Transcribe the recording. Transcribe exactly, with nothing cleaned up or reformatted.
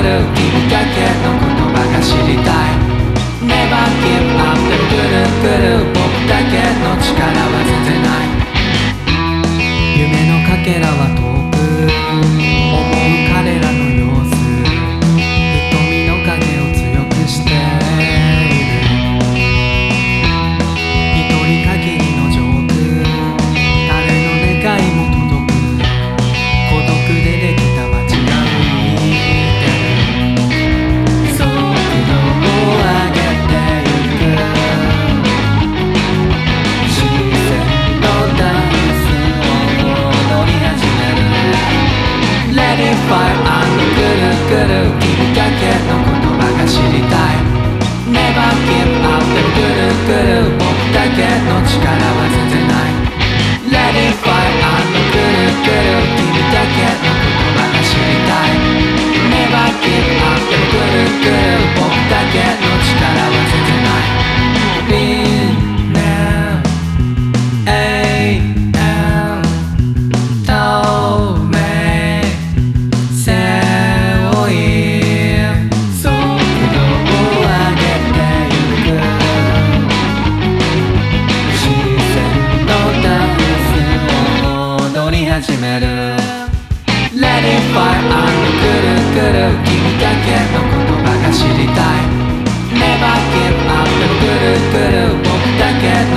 る君だけの言葉が知りたい Never give up でぐるぐる僕だけの力は全然ない夢のかけらは遠く思う彼らの様子瞳の影を強くしている一人限りのジョーク誰の願いも届く孤独でできた街が浮いてる速度を上げてゆく視線のダンスを踊り始める Let it fire あのぐるぐる君だけの言葉が知りたい Never give up でぐるぐる僕だけの力は全然ない Let it fire あのぐるぐる君だけの言葉が知りたい Never give up でぐるぐる僕だけの力は全然ない Been there A M 透明背負い速度を上げてゆく視線のダンスを踊り始める Let it fire あのぐるぐる君だけの言葉が知りたい Never give up でぐるぐる僕だけ